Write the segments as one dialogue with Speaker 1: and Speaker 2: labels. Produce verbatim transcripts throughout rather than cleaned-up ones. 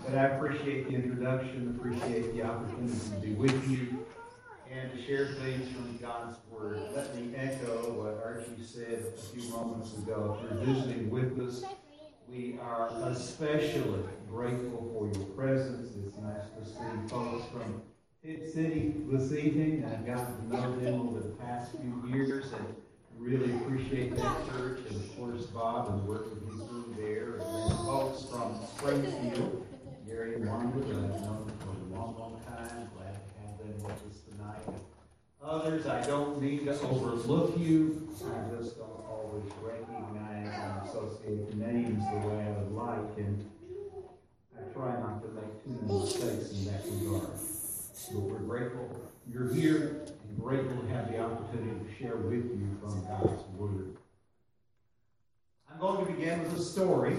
Speaker 1: But I appreciate the introduction, appreciate the opportunity to be with you and to share things from God's Word. Let me echo what Archie said a few moments ago. If you're visiting with us, we are especially grateful for your presence. It's nice to see folks from Pitt City this evening. I've gotten to know them over the past few years and really appreciate that church. And of course, Bob and the work that he's doing there. And then folks from Springfield, Gary and Wanda, that I've known for a long, long time. Glad to have them with us tonight. Others, I don't mean to overlook you. I just don't always recognize and associate names the way I would like. And I try not to make too many mistakes in that regard. But we're grateful you're here and grateful to have the opportunity to share with you from God's Word. I'm going to begin with a story.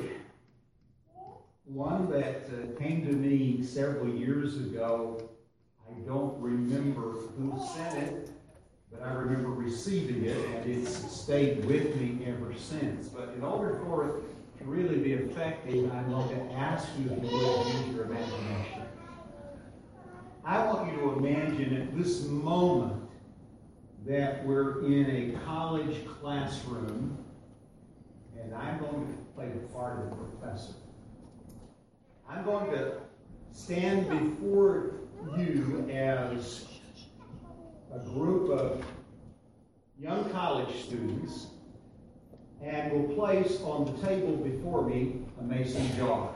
Speaker 1: One that uh, came to me several years ago. I don't remember who sent it, but I remember receiving it, and it's stayed with me ever since. But in order for it to really be effective, I'm going to ask you if you would use your imagination. I want you to imagine at this moment that we're in a college classroom, and I'm going to play the part of the professor. I'm going to stand before you as a group of young college students and will place on the table before me a mason jar.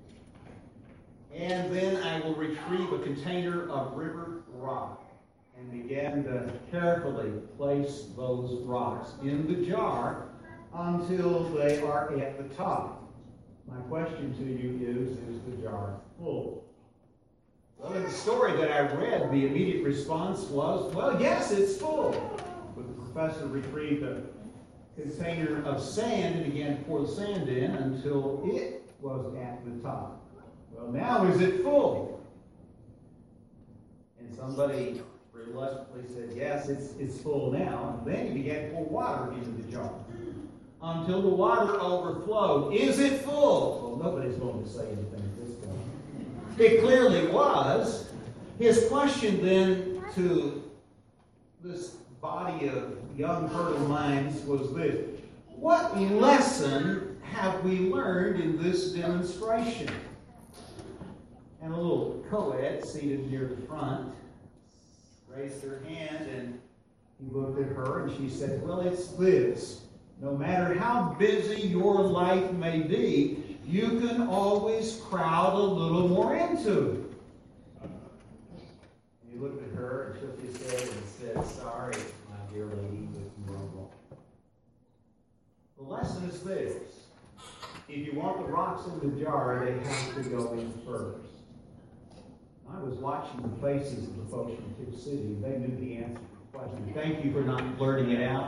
Speaker 1: And then I will retrieve a container of river rock and begin to carefully place those rocks in the jar until they are at the top. My question to you is, is the jar full? Well, in the story that I read, the immediate response was, well, yes, it's full. But the professor retrieved a container of sand and began to pour the sand in until it was at the top. Well, now is it full? And somebody reluctantly said, yes, it's, it's full now. And then he began to pour water into the jar until the water overflowed. Is it full? Well, nobody's going to say anything at this point. It clearly was. His question then to this body of young fertile minds was this: what lesson have we learned in this demonstration? And a little co-ed seated near the front raised her hand, and he looked at her and she said, well, it's this. No matter how busy your life may be, you can always crowd a little more into it. And he looked at her and shook his head and said, sorry, my dear lady, but you are wrong. The lesson is this: if you want the rocks in the jar, they have to go in first. I was watching the faces of the folks from Tipp City. They knew the answer to the question. Thank you for not blurting it out.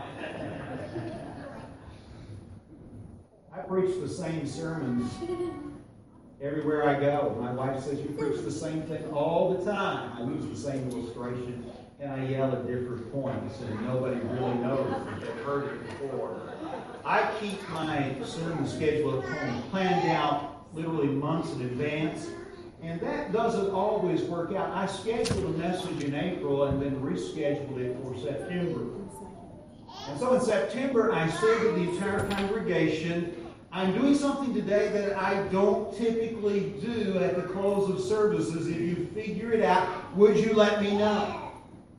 Speaker 1: I preach the same sermons everywhere I go. My wife says, you preach the same thing all the time. I use the same illustration, and I yell at different points, and nobody really knows that they've heard it before. I keep my sermon schedule at home planned out literally months in advance, and that doesn't always work out. I scheduled a message in April and then rescheduled it for September. And so in September, I said to the entire congregation, I'm doing something today that I don't typically do at the close of services. If you figure it out, would you let me know?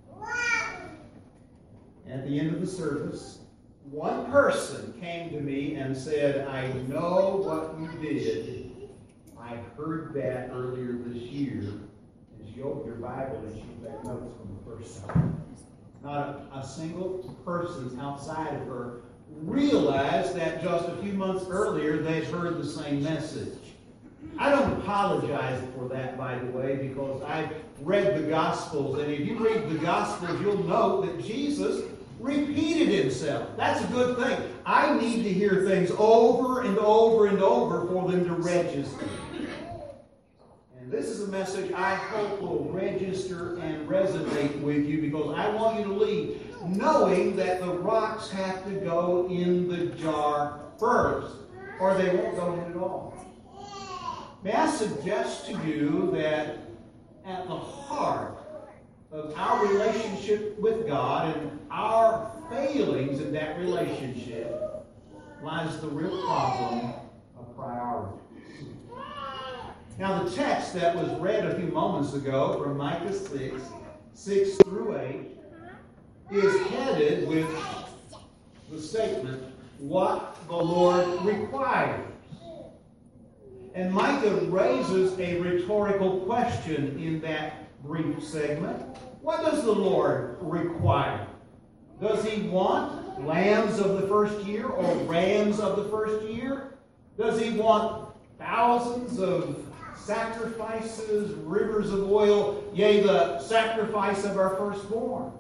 Speaker 1: At the end of the service, one person came to me and said, I know what you did. I heard that earlier this year. And she opened her Bible and she took notes from the first time. Not a, a single person outside of her realized that just a few months earlier they'd heard the same message. I don't apologize for that, by the way, because I've read the Gospels, and if you read the Gospels, you'll note that Jesus repeated himself. That's a good thing. I need to hear things over and over and over for them to register. And this is a message I hope will register and resonate with you, because I want you to leave knowing that the rocks have to go in the jar first, or they won't go in at all. May I suggest to you that at the heart of our relationship with God and our failings in that relationship lies the real problem of priorities. Now, the text that was read a few moments ago from Micah six, six through eight, is headed with the statement, what the Lord requires. And Micah raises a rhetorical question in that brief segment. What does the Lord require? Does he want lambs of the first year or rams of the first year? Does he want thousands of sacrifices, rivers of oil, yea, the sacrifice of our firstborn?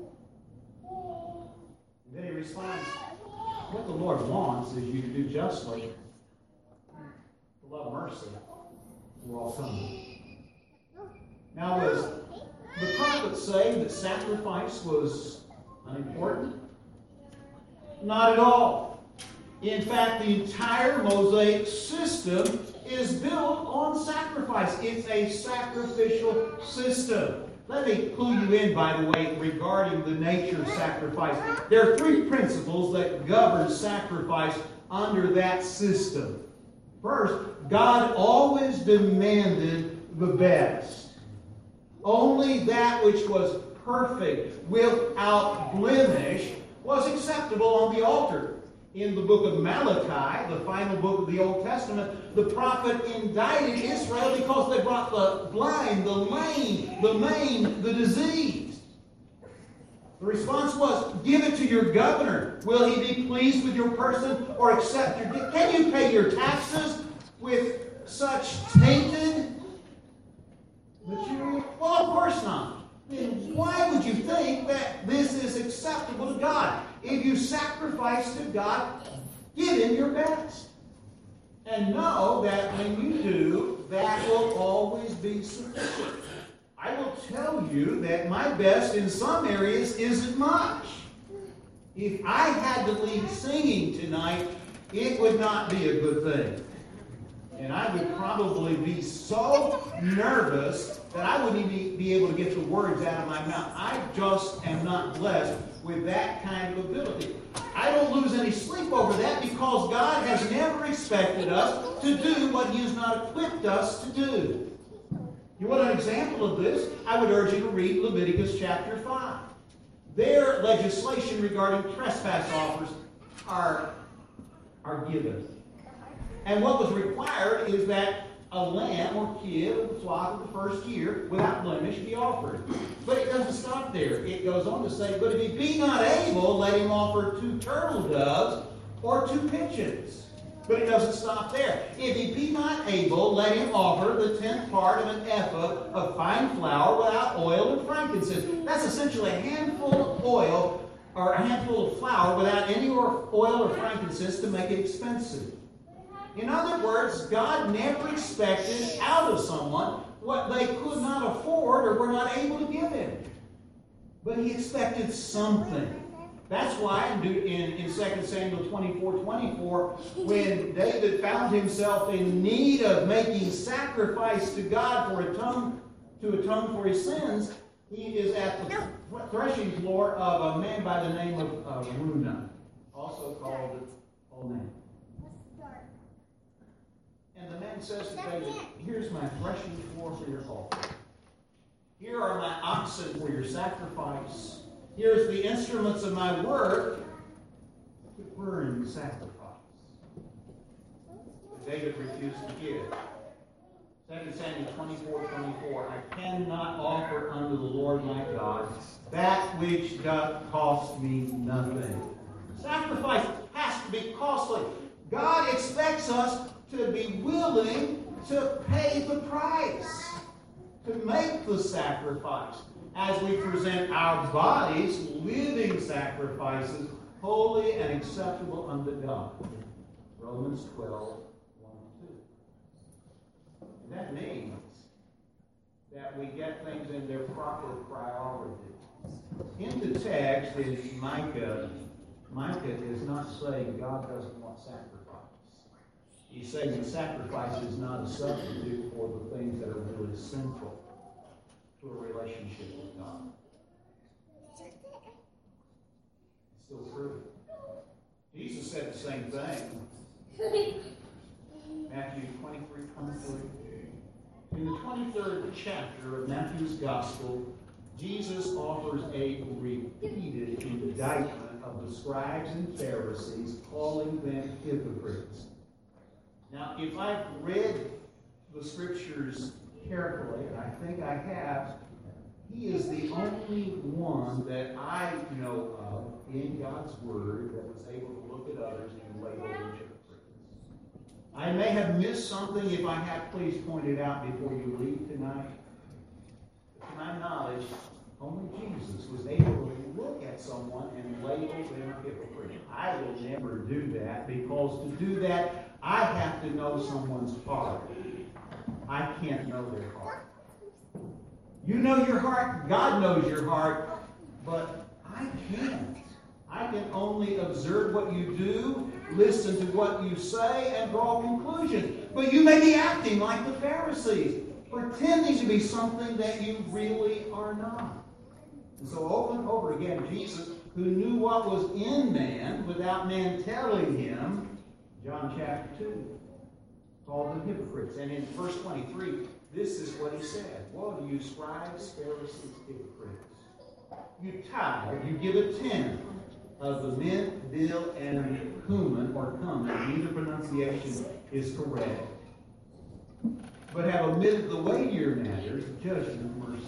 Speaker 1: And then he responds, what the Lord wants is you to do justly, to love mercy for all time. Now, does the prophets say that sacrifice was unimportant? Not at all. In fact, the entire Mosaic system is built on sacrifice. It's a sacrificial system. Let me clue you in, by the way, regarding the nature of sacrifice. There are three principles that govern sacrifice under that system. First, God always demanded the best. Only that which was perfect, without blemish, was acceptable on the altar. In the book of Malachi, the final book of the Old Testament, the prophet indicted Israel because they brought the blind, the lame, the maimed, the diseased. The response was, give it to your governor. Will he be pleased with your person or accept your gift? Can you pay your taxes with such tainted material? Well, of course not. Then why would you think that this is acceptable to God? If you sacrifice to God, give Him your best. And know that when you do, that will always be sufficient. I will tell you that my best in some areas isn't much. If I had to lead singing tonight, it would not be a good thing. And I would probably be so nervous that I wouldn't even be able to get the words out of my mouth. I just am not blessed with that kind of ability. I don't lose any sleep over that because God has never expected us to do what He has not equipped us to do. You want an example of this? I would urge you to read Leviticus chapter five. Their legislation regarding trespass offers are, are given. And what was required is that a lamb or kid of the flock of the first year without blemish be offered. But it doesn't stop there. It goes on to say, but if he be not able, let him offer two turtle doves or two pigeons. But it doesn't stop there. If he be not able, let him offer the tenth part of an ephah of fine flour without oil and frankincense. That's essentially a handful of oil or a handful of flour without any oil or frankincense to make it expensive. In other words, God never expected out of someone what they could not afford or were not able to give Him. But He expected something. That's why in, in, in Second Samuel twenty-four twenty-four, when David found himself in need of making sacrifice to God for atone, to atone for his sins, he is at the threshing floor of a man by the name of uh, Araunah, also called Onan. And the man says to David, here's my threshing floor for your offering. Here are my oxen for your sacrifice. Here's the instruments of my work to burn the sacrifice. But David refused to give. Second Samuel twenty-four twenty-four, I cannot offer unto the Lord my God that which doth cost me nothing. Sacrifice has to be costly. God expects us to be willing to pay the price, to make the sacrifice, as we present our bodies, living sacrifices, holy and acceptable unto God. Romans twelve, one and two. And that means that we get things in their proper priority. In the text, in Micah, Micah is not saying God doesn't want sacrifice. He's saying the sacrifice is not a substitute for the things that are really central to a relationship with God. It's still true. Jesus said the same thing. Matthew twenty-three, twenty-three. In the twenty-third chapter of Matthew's Gospel, Jesus offers a repeated indictment of the scribes and Pharisees, calling them hypocrites. Now, if I've read the Scriptures carefully, and I think I have, he is the only one that I know of in God's Word that was able to look at others and label them hypocrites. I may have missed something. If I have, please point it out before you leave tonight. To my knowledge, only Jesus was able to look at someone and label them a hypocrite. I will never do that, because to do that, I have to know someone's heart. I can't know their heart. You know your heart, God knows your heart, but I can't. I can only observe what you do, listen to what you say, and draw conclusions. But you may be acting like the Pharisees, pretending to be something that you really are not. And so over and over again, Jesus, who knew what was in man without man telling him, John chapter two, called them hypocrites. And in verse twenty-three, this is what he said. Woe to you, scribes, Pharisees, hypocrites. You tithe, you give a tenth of the mint, dill, and cumin, or cumin, neither pronunciation is correct, but have omitted the weightier matters, judgment and mercy.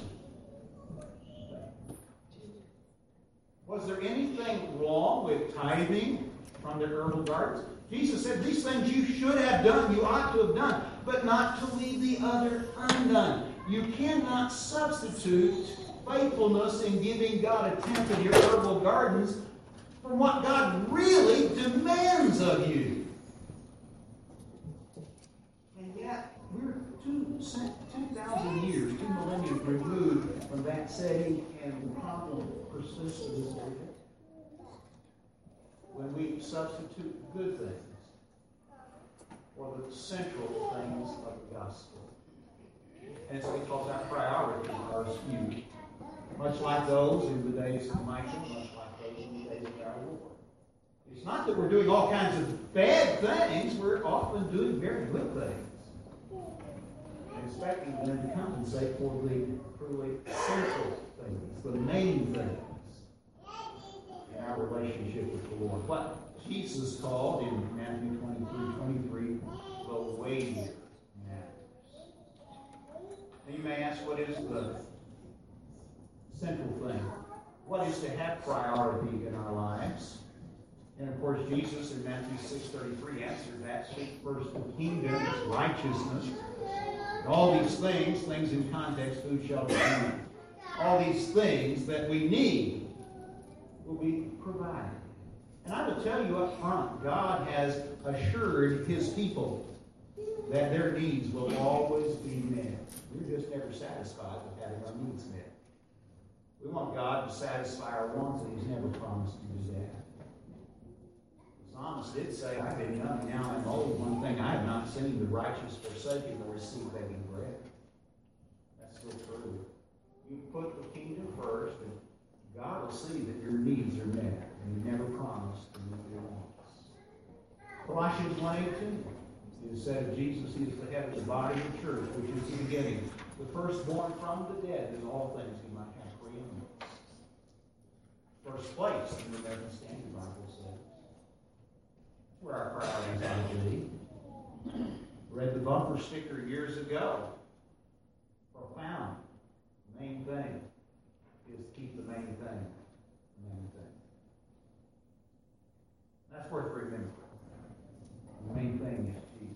Speaker 1: Was there anything wrong with tithing from the herbal gardens? Jesus said these things you should have done, you ought to have done, but not to leave the other undone. You cannot substitute faithfulness in giving God a tenth of your herbal gardens from what God really demands of you. And yet, we're two, two thousand years, two millennia removed from that setting, and the problem persists to this day. When we substitute good things for the central things of the gospel. And it's because our priorities are skewed. Much like those in the days of Michael, much like those in the days of our Lord. It's not that we're doing all kinds of bad things, we're often doing very good things. And expecting them to compensate for the truly central things, the main things in our relationship with the Lord. What Jesus called in Matthew twenty-three twenty-three, the weightier matters. And you may ask, what is the central thing? What is to have priority in our lives? And of course, Jesus in Matthew six thirty-three answered that. Seek first the kingdom, its righteousness. And all these things, things in context, who shall be done? All these things that we need will be provided. And I will tell you up front, God has assured His people that their needs will always be met. We're just never satisfied with having our needs met. We want God to satisfy our wants, and He's never promised to do that. The psalmist did say, I've been young, and now I'm old. One thing I have not seen, the righteous forsaken or receive begging bread. That's still true. You put the kingdom first, and God will see that your needs are met, and He never promised to meet your wants. Colossians one eighteen. It is said of Jesus, He is the head of the body of the church, which is the beginning, the firstborn from the dead, in all things He might have preeminence. First place in the American Standard Bible says. That's where our priorities ought to be. Read the bumper sticker years ago. Profound. The main thing is to keep the main thing the main thing. That's worth remembering. The main thing is Jesus.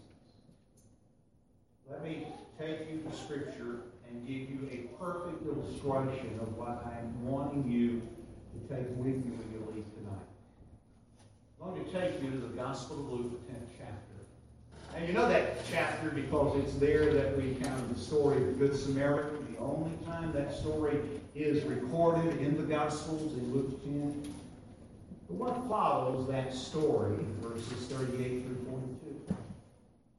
Speaker 1: Let me take you to Scripture and give you a perfect illustration of what I'm wanting you to take with you when you leave tonight. I'm going to take you to the Gospel of Luke, the tenth chapter. And you know that chapter because it's there that we encounter the story of the Good Samaritan. The only time that story is recorded in the Gospels, in Luke ten. But what follows that story, verses thirty-eight through forty-two?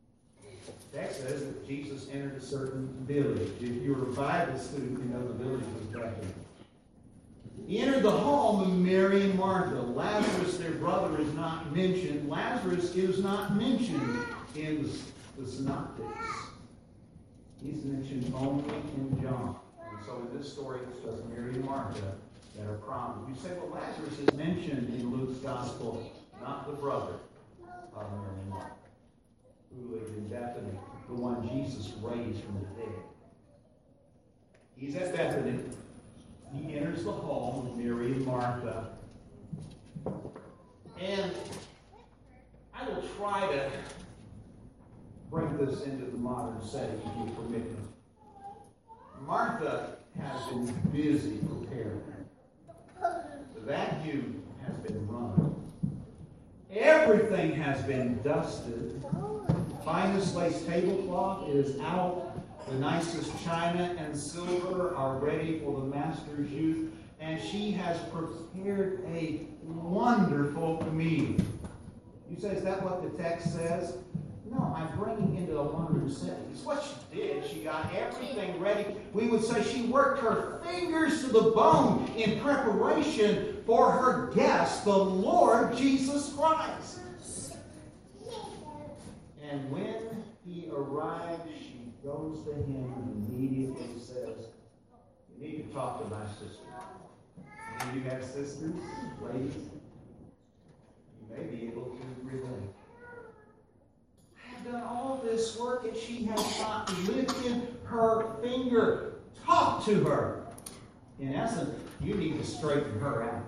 Speaker 1: The text says that Jesus entered a certain village. If you're a Bible student, you know the village was Bethany. He entered the home of Mary and Martha. Lazarus, their brother, is not mentioned. Lazarus is not mentioned in the, the synoptics. He's mentioned only in John. And so in this story, it's just Mary and Martha that are prominent. You say, well, Lazarus is mentioned in Luke's gospel, not the brother of Mary and Martha, who lived in Bethany, the one Jesus raised from the dead. He's at Bethany. He enters the home of Mary and Martha. And I will try to bring this into the modern setting, if you permit me. Martha has been busy preparing. The vacuum has been run. Everything has been dusted. Finest lace tablecloth is out. The nicest china and silver are ready for the master's use. And she has prepared a wonderful meal. You say, is that what the text says? No, I'm bringing into a modern setting. It's what she did. She got everything ready. We would say she worked her fingers to the bone in preparation for her guest, the Lord Jesus Christ. And when he arrived, she goes to him and immediately says, you need to talk to my sister. And you have sisters, ladies, you may be able to relate. I have done all this work and she has not lifted her finger. Talk to her. In essence, you need to straighten her out.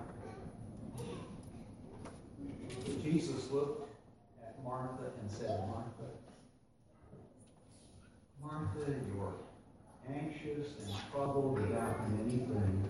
Speaker 1: Jesus looked at Martha and said, Martha, Martha, you're anxious and troubled about many things.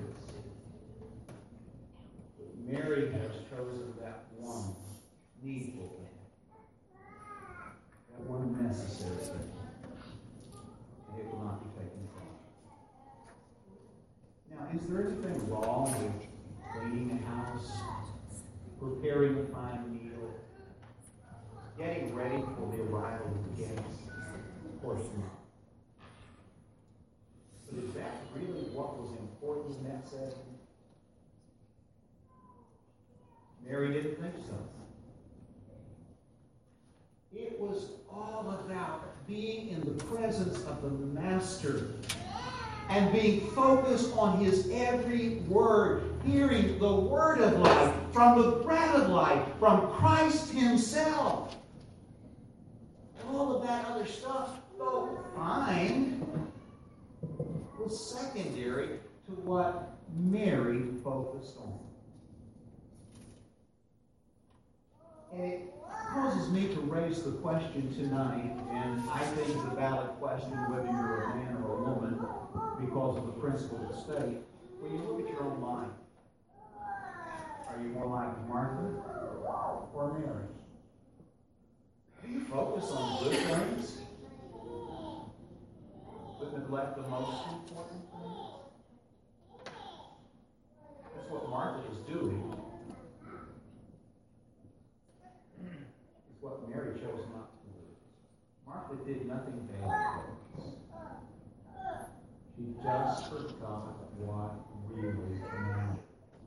Speaker 1: But Mary has chosen that one needful thing, that one necessary thing, and it will not be taken from her. Now, is there anything wrong with cleaning a house, preparing a fine meal, getting ready for the arrival of the guests? Of course not. But is that really what was important in that setting? Mary didn't think so. It was all about being in the presence of the Master and being focused on his every word, hearing the word of life from the bread of life, from Christ himself. All of that other stuff, though fine, was secondary to what Mary focused on. And it causes me to raise the question tonight, and I think it's a valid question whether you're a man or a woman because of the principle of state. When you look at your own life, are you more like Martha or Mary? Do you focus on good things but neglect the most important things? That's what Martha is doing. It's what Mary chose not to do. Martha did nothing bad. She just forgot what really mattered.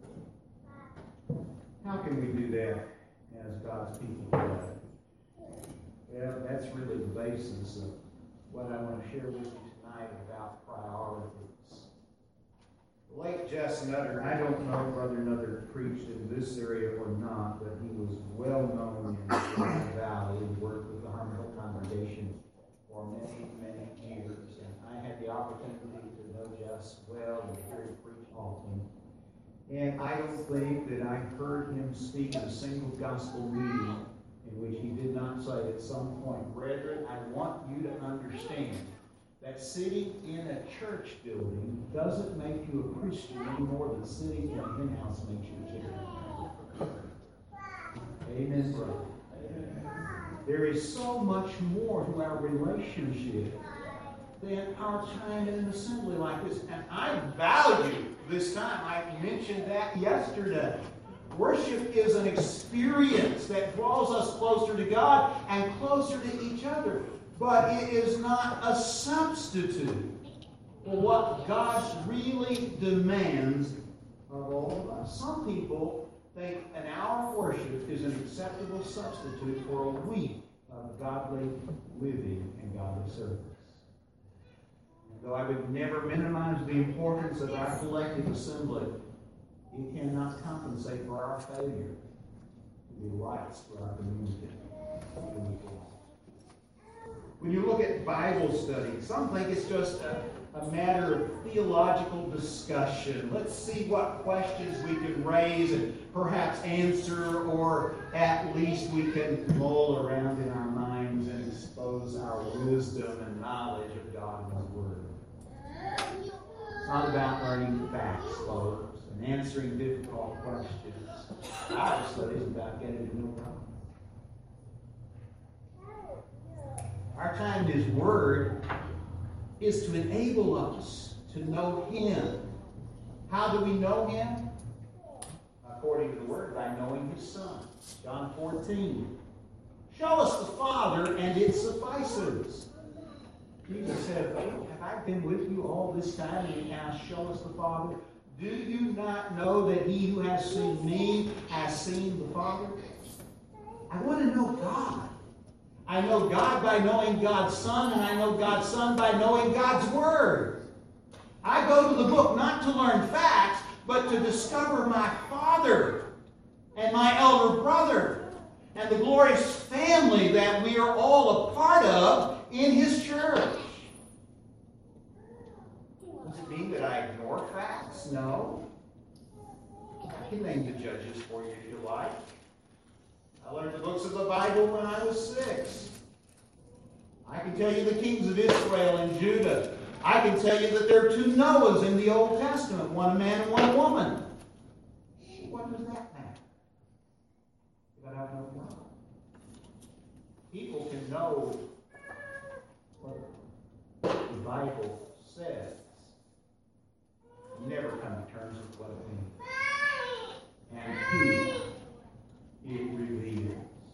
Speaker 1: How can we do that as God's people today? Well, that's really the basis of what I want to share with you tonight about priorities. The late Jess Nutter, I don't know if Brother Nutter preached in this area or not, but he was well known in the Valley. He worked with the Harmon Hill congregation for many, many years. And I had the opportunity to know Jess well and hear him preach often. And I don't think that I heard him speak in a single gospel meeting in which he did not say at some point, brethren, I want you to understand that sitting in a church building doesn't make you a Christian any more than sitting in a hen house makes you a chicken. Amen, brother. There is so much more to our relationship than our time in an assembly like this. And I value this time. I mentioned that yesterday. Worship is an experience that draws us closer to God and closer to each other. but it is not a substitute for what God really demands of all of us. Some people think an hour of worship is an acceptable substitute for a week of godly living and godly service. Though I would never minimize the importance of our collective assembly, it cannot compensate for our failure to be lights for our community. When you look at Bible study, some think it's just a, a matter of theological discussion. Let's see what questions we can raise and perhaps answer, or at least we can mull around in our minds and expose our wisdom and knowledge of God and His Word. It's not about learning facts, folks, and answering difficult questions. Bible study is about getting to know God. Our time in His Word is to enable us to know Him. How do we know Him? According to the Word, by knowing His Son. John fourteen. Show us the Father, and it suffices. Jesus said, have I been with you all this time? And He asked, show us the Father. Do you not know that He who has seen me has seen the Father? I want to know God. I know God by knowing God's Son, and I know God's Son by knowing God's Word. I go to the book not to learn facts, but to discover my Father and my elder brother and the glorious family that we are all a part of in His church. Does it mean that I ignore facts? No. I can name the judges for you if you like. I learned the books of the Bible when I was six. I can tell you the kings of Israel and Judah. I can tell you that there are two Noahs in the Old Testament, one a man and one a woman. What does that matter? But I don't know. People can know what the Bible says, never come to terms with what it means and who it reveals.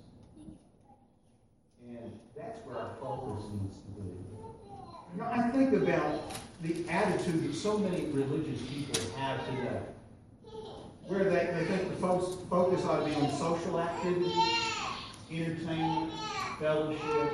Speaker 1: And that's where our focus needs to be. You know, I think about the attitude that so many religious people have today, where they, they think the focus, focus ought to be on social activity, entertainment, fellowship.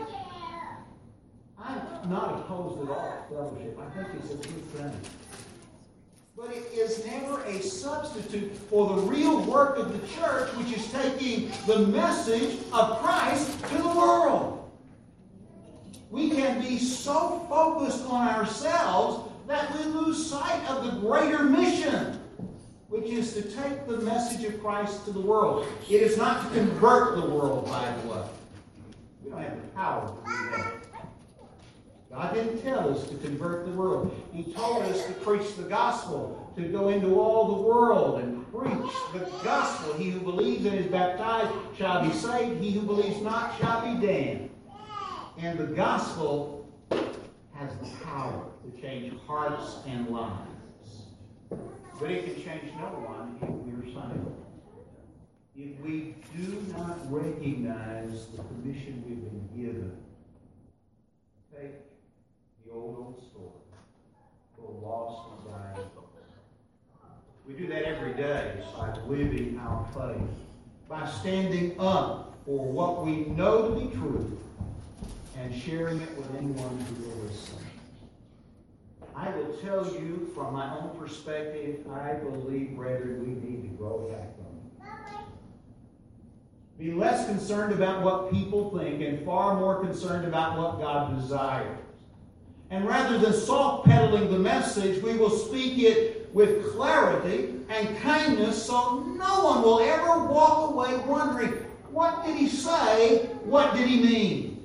Speaker 1: I'm not opposed at all to fellowship. I think it's a good thing. But it is never a substitute for the real work of the church, which is taking the message of Christ to the world. We can be so focused on ourselves that we lose sight of the greater mission, which is to take the message of Christ to the world. It is not to convert the world, by the way. We don't have the power to do that. God didn't tell us to convert the world. He told us to preach the gospel, to go into all the world and preach the gospel. He who believes and is baptized shall be saved. He who believes not shall be damned. And the gospel has the power to change hearts and lives. But it can change no one if we are silent. If we do not recognize the commission we've been given, take the old, old story, the lost and dying. We do that every day by living our faith, by standing up for what we know to be true and sharing it with anyone who will listen. I will tell you from my own perspective, I believe, brethren, we need to grow back on it. Be less concerned about what people think and far more concerned about what God desires. And rather than soft-pedaling the message, we will speak it with clarity and kindness so no one will ever walk away wondering, what did he say? What did he mean?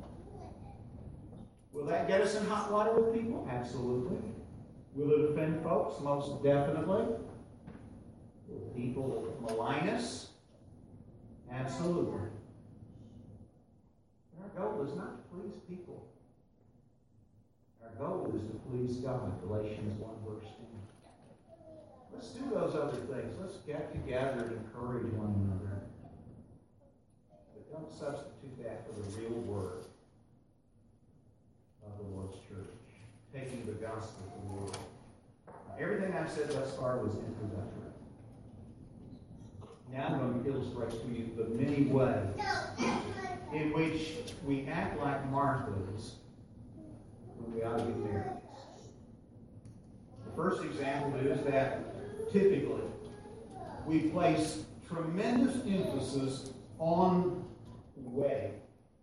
Speaker 1: Will that get us in hot water with people? Absolutely. Will it offend folks? Most definitely. Will people malign us? Absolutely. But our goal is not to please people. Our goal is to please God. Galatians one verse ten. Let's do those other things. Let's get together and encourage one another. But don't substitute that for the real word. the Lord's church, taking the gospel to the world. Everything I've said thus far was introductory. Now I'm going to illustrate to you the many ways in which we act like Marthas when we ought to get married. The first example is that typically we place tremendous emphasis on wedding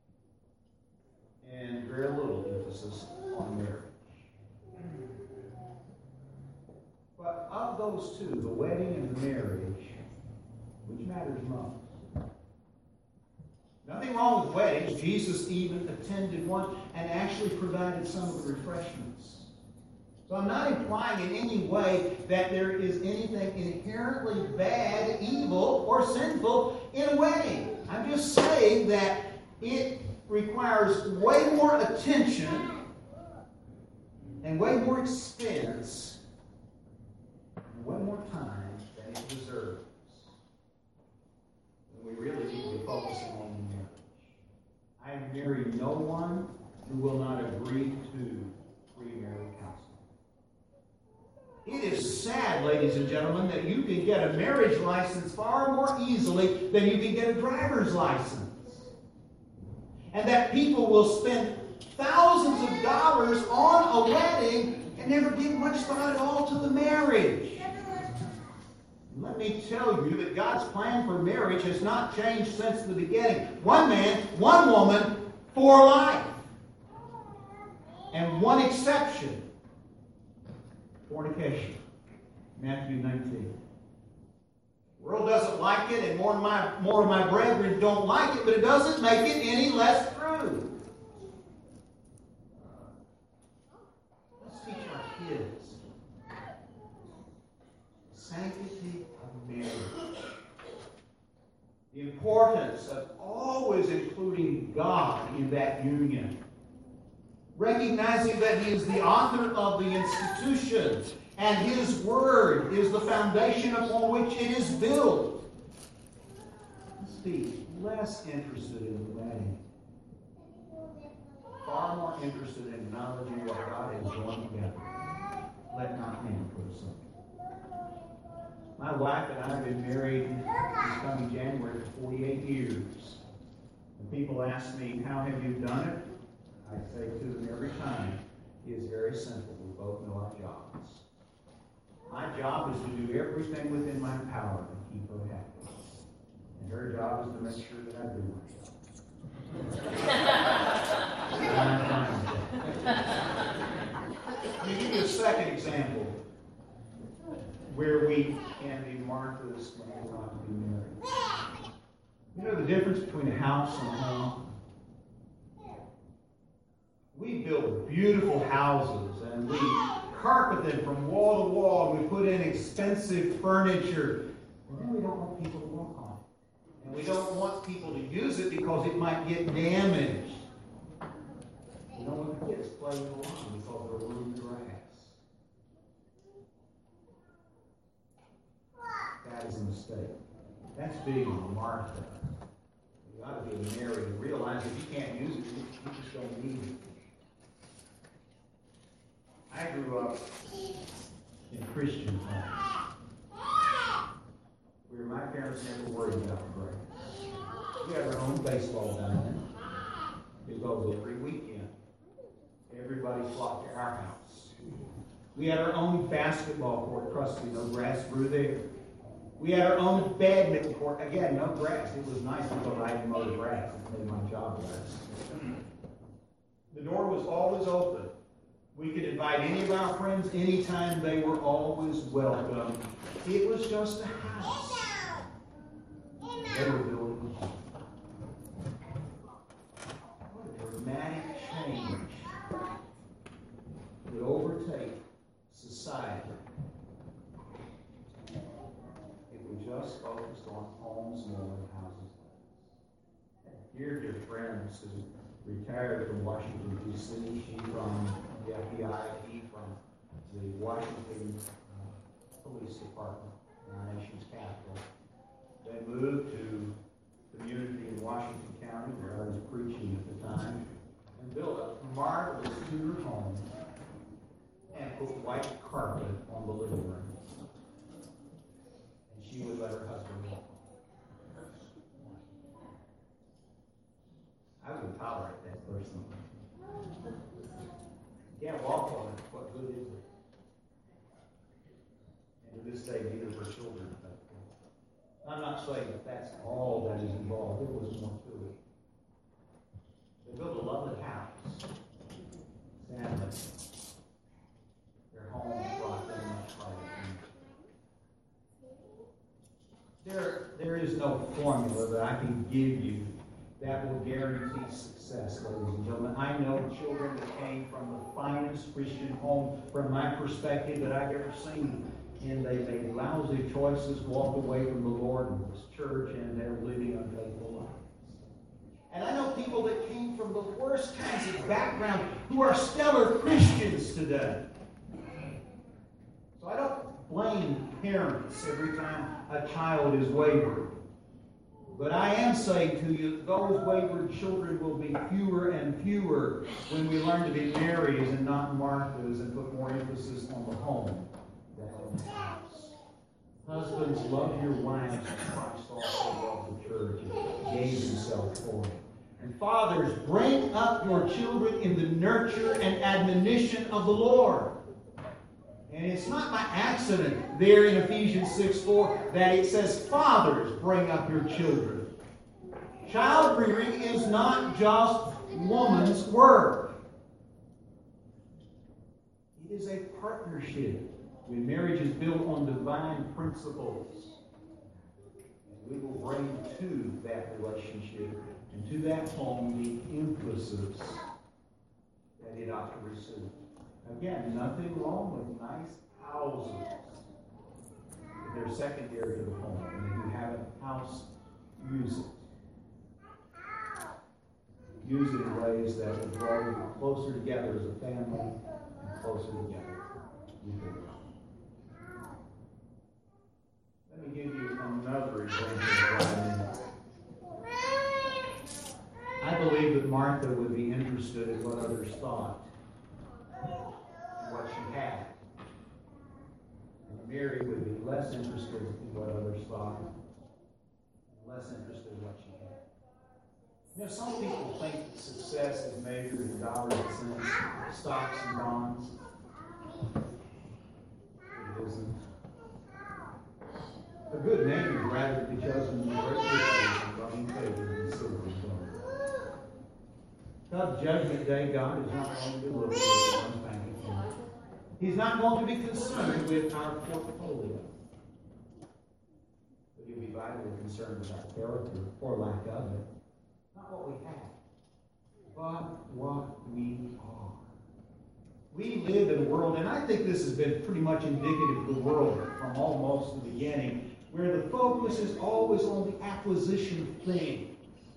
Speaker 1: and very little emphasis on marriage. But of those two, the wedding and the marriage, which matters most? Nothing wrong with weddings. Jesus even attended one and actually provided some of the refreshments. So I'm not implying in any way that there is anything inherently bad, evil, or sinful in a wedding. I'm just saying that it requires way more attention and way more expense and way more time than it deserves. And we really need to be focusing on marriage. I marry no one who will not agree to premarital counseling. It is sad, ladies and gentlemen, that you can get a marriage license far more easily than you can get a driver's license. And that people will spend thousands of dollars on a wedding and never give much thought at all to the marriage. Let me tell you that God's plan for marriage has not changed since the beginning. One man, one woman, for life. And one exception. Fornication. Matthew nineteen. The world doesn't like it, and more of my, more of my brethren don't like it, but it doesn't make it any less true. Let's teach our kids the sanctity of marriage. The importance of always including God in that union. Recognizing that He is the author of the institution, and His Word is the foundation upon which it is built. Let's be less interested in the wedding, far more interested in acknowledging what God has joined together. Let not man put asunder. My wife and I have been married this coming January for forty-eight years. And people ask me, how have you done it? I say to them every time, it is very simple. We both know our jobs. My job is to do everything within my power to keep her happy. And her job is to make sure that I do my job. And I'm fine with that. Let me give you a second example where we can be Marthas when we want to be married. You know the difference between a house and a home? We build beautiful houses and we carpet them from wall to wall. We put in expensive furniture. And then we don't want people to walk on it. And we don't want people to use it because it might get damaged. We don't want the kids playing along because they're ruined grass. That is a mistake. That's being a Martha. You ought to be married and realize if you can't use it, you just don't need it. I grew up in Christian homes, where my parents never worried about grass. We had our own baseball diamond. It goes every weekend. Everybody flocked to our house. We had our own basketball court. Trust me, no grass grew there. We had our own badminton court. Again, no grass. It was nice because I didn't mow the grass. It made my job less. The door was always open. We could invite any of our friends anytime. They were always welcome. It was just a house. They were building a home. What a dramatic change would overtake society if we just focused on homes more than houses. Dear, dear friends who retired from Washington, D C, she from the F B I, he from the Washington uh, Police Department, our nation's capital. They moved to community in Washington County, where I was preaching at the time, and built a marvelous Tudor home and put white carpet on the living room. And she would let her husband walk. I wouldn't tolerate that personally. Yeah, walk on it. What good is it? And to this day, neither of her children are faithful. I'm not saying that that's all that is involved. There was more to it. They built a lovely house. Sadly, their home brought them much trouble. There, there is no formula that I can give you that will guarantee success, ladies and gentlemen. I know children that came from the finest Christian home, from my perspective, that I've ever seen. And they made lousy choices, walked away from the Lord and this church, and they're living unfaithful lives. And I know people that came from the worst kinds of background who are stellar Christians today. So I don't blame parents every time a child is wayward. But I am saying to you, those wayward children will be fewer and fewer when we learn to be Marys and not Marthas and put more emphasis on the home than on the house. Husbands, love your wives as Christ also loved the church and gave himself for it. And fathers, bring up your children in the nurture and admonition of the Lord. And it's not by accident there in Ephesians six four that it says, fathers, bring up your children. Child rearing is not just woman's work. It is a partnership. When marriage is built on divine principles, we will bring to that relationship and to that home the emphasis that it ought to receive. Again, nothing wrong with nice houses. They're secondary to the home. And if you have a house, use it. Use it in ways that will draw you closer together as a family and closer together. Let me give you another example. I believe that Martha would be interested in what others thought. What she had. And Mary would be less interested in what others thought, and less interested in what she had. You know, some people think that success is measured in dollars and cents, stocks and bonds. It isn't. A good name is rather to be chosen than great riches and loving favor and silver and gold. Come Judgment Day, God is not going to look at one bank account. He's not going to be concerned with our portfolio. But he'll be vitally concerned with our character or lack of it. Not what we have, but what we are. We live in a world, and I think this has been pretty much indicative of the world from almost the beginning, where the focus is always on the acquisition of things.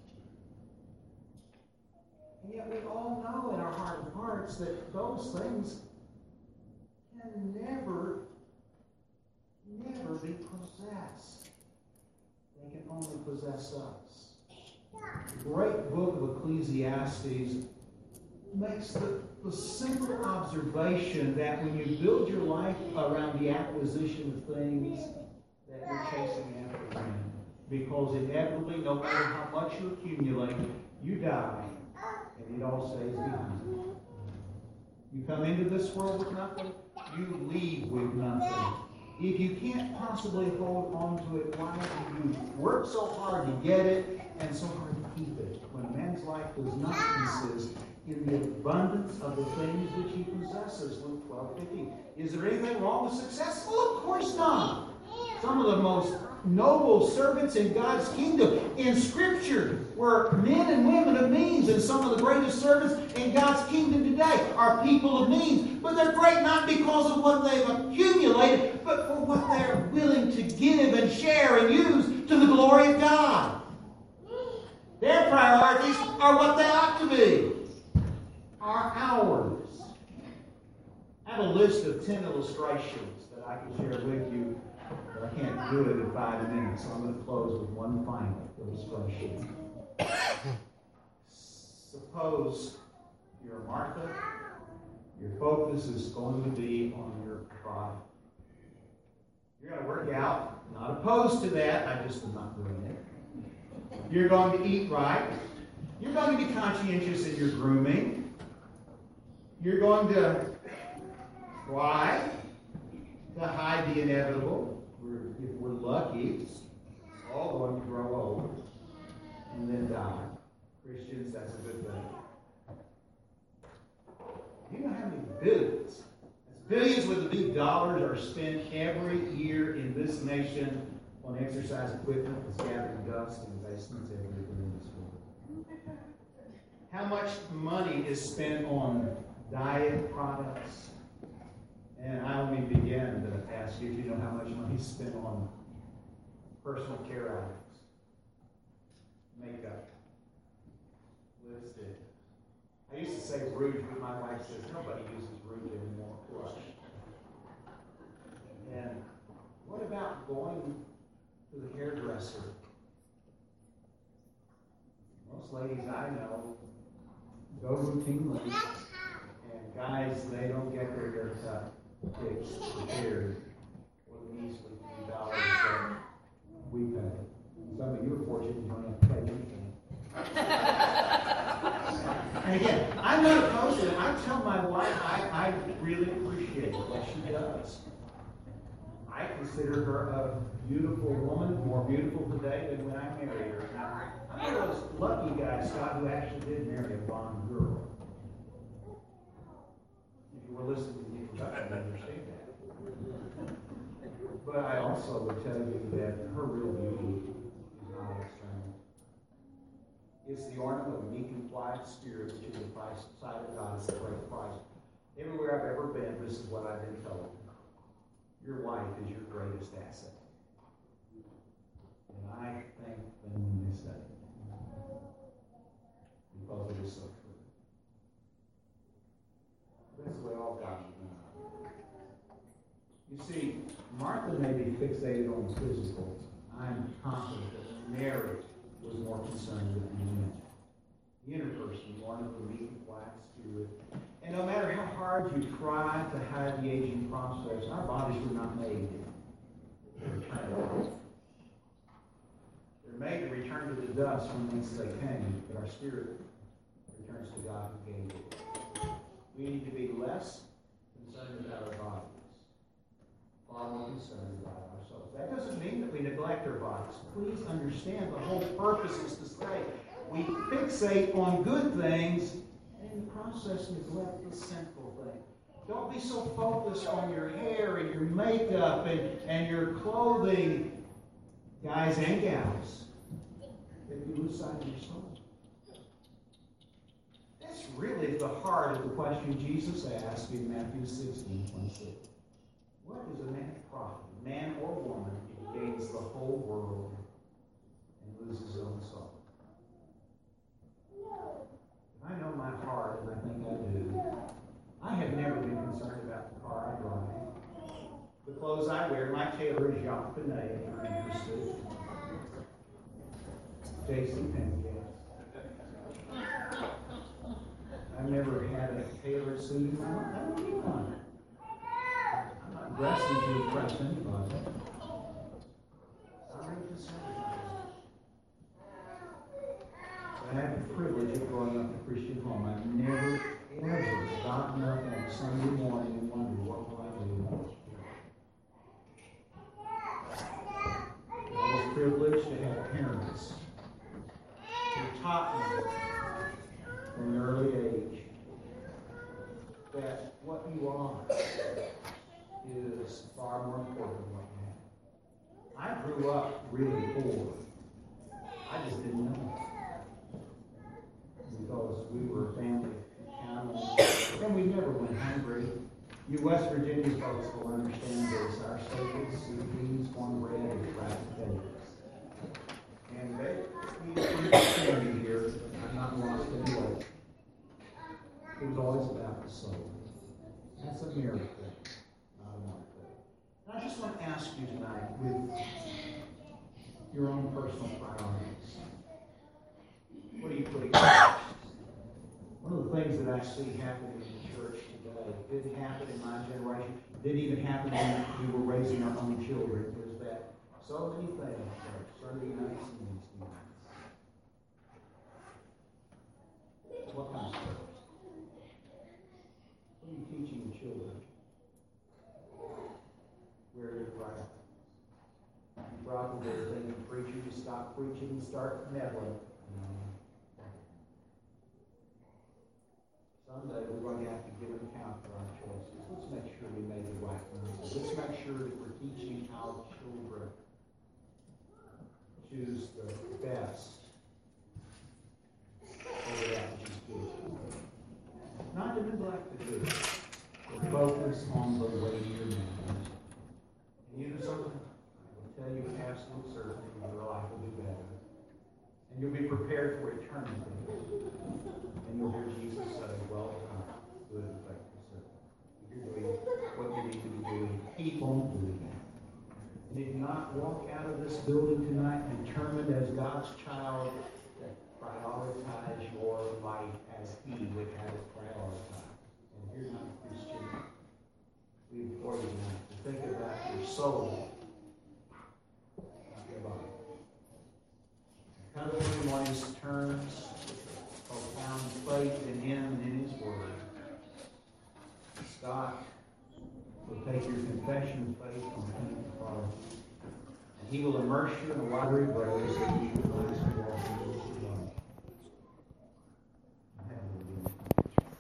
Speaker 1: And yet we all know in our heart of hearts that those things can never, never be possessed. They can only possess us. The great book of Ecclesiastes makes the, the simple observation that when you build your life around the acquisition of things, that you're chasing after them. Because inevitably, no matter how much you accumulate, you die, and it all stays behind you. You come into this world with nothing, you leave with nothing. If you can't possibly hold on to it, why do you work so hard to get it and so hard to keep it? When a man's life does not consist in the abundance of the things which he possesses. Luke twelve fifteen. Is there anything wrong with success? Well, of course not. Some of the most noble servants in God's kingdom in Scripture were men and women of means, and some of the greatest servants in God's kingdom today are people of means. But they're great not because of what they've accumulated, but for what they're willing to give and share and use to the glory of God. Their priorities are what they ought to be, are ours. I have a list of ten illustrations that I can share with you. I can't do it in five minutes, so I'm going to close with one final illustration. Suppose you're a Martha, your focus is going to be on your pride. You're going to work out, not opposed to that, I just am not doing it. You're going to eat right. You're going to be conscientious in your grooming. You're going to try to hide the inevitable. We're, if we're lucky, it's all going to grow old and then die. Christians, that's a good thing. You know how many billions, that's billions with the big dollars, are spent every year in this nation on exercise equipment that's gathering dust in basements everywhere in this world? How much money is spent on diet products? And I only began to ask you if you know how much money is spent on personal care items, makeup, lipstick. I used to say rouge, but my wife says nobody uses rouge anymore. Blush. And what about going to the hairdresser? Most ladies I know go routinely, and guys, they don't get their hair cut, fixed, repaired, for the measly few dollars that we pay. Some of you are fortunate you don't have to pay anything. And again, I'm not opposed to it. I tell my wife I, I really appreciate what she does. I consider her a beautiful woman, more beautiful today than when I married her. Now, I'm one of those lucky guys, Scott, who actually did marry a blonde girl. If you were listening to me, I would understand that. But I also would tell you that her real beauty is not external. It's the ornament of a meek and quiet spirit, which is the price, sight of God is the great price. Everywhere I've ever been, this is what I've been told. Your wife is your greatest asset. And I thank them when they say it. Because it is so true. That's the way all God is done. You see, Martha may be fixated on the physical. I'm confident that Mary was more concerned with the inner. The inner person, one of the meek and quiet spirit. And no matter how hard you try to hide the aging process, our bodies were not made. They're made to return to the dust from whence they came, but our spirit returns to God who gave it. We need to be less concerned about our bodies, far more concerned about ourselves. That doesn't mean that we neglect our bodies. Please understand, the whole purpose is to say we fixate on good things and in the process neglect the sinful thing. Don't be so focused on your hair and your makeup and, and your clothing, guys and gals, that you lose sight of your soul. That's really the heart of the question Jesus asked in Matthew sixteen twenty-six. What is a man profit, man or woman, if he gains the whole world and loses his own soul? If I know my heart, and I think I do, I have never been concerned about the car I drive. The clothes I wear, my tailor is Jacques Benet, if you're interested. Jason Penn, I've never had a tailored suit in my life. I don't need one. I'm not dressing to impress anybody. I'm really concerned about it. I had the privilege of growing up in a Christian home. I've never, ever gotten up on a Sunday morning and wondered, what will I do? I was privileged to have parents who taught me from an early age that what you are is far more important than what you have. I grew up really poor. I just didn't know it. Because we were a family of animals, and we never went hungry. You West Virginia folks will understand this. Our staples, sweet peas, cornbread, and fried potatoes. And they, we understand here, I'm not lost anyway. It was always about the soul. That's a miracle, not a miracle. And I just want to ask you tonight, with your own personal priorities, what are you putting first? One of the things that I see happening in the church today, didn't happen in my generation, didn't even happen when we were raising our own children, is that so many things are Sunday nights and Wednesday nights. What kind of stuff? What are you teaching the children? Where are your priorities? You probably are thinking, preacher, you stop preaching and start meddling. Someday we're going to have to give an account for our choices. Let's make sure we made the right ones. Let's make sure that we're teaching our children. Choose the best over that which is good. Not to neglect the good, but focus on the weightier matters. And you know something? I will tell you with absolute certainty your life will be better. And you'll be prepared for eternity. And you'll hear Jesus say, well done, good and faithful servant. You're doing what you need to be doing. Keep on doing that. And if not, walk out of this building tonight determined as God's child to prioritize your life as He would have it prioritized. And if you're not a Christian, we implore you tonight to think about your soul, not your body. Come to Him on His terms, profound faith in Him and in His Word. Scott will take your confession of faith on Him and the Father. And He will immerse you in the watery waters that you will rise and walk in.